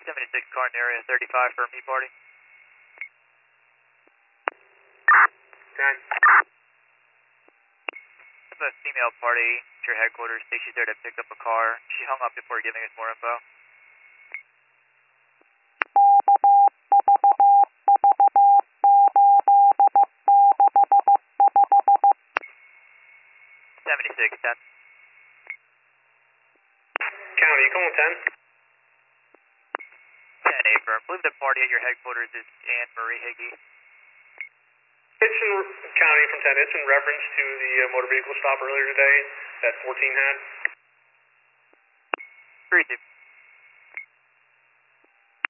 76 car in area 35 for me party. 10. A female party at your headquarters. Stacy's there to pick up a car. She hung up before giving us more info. Ten. County, you calling 10? 10 affirm. I believe the party at your headquarters is Anne Marie Higgy. It's in County from 10. It's in reference to the motor vehicle stop earlier today that 14 had. 3-2.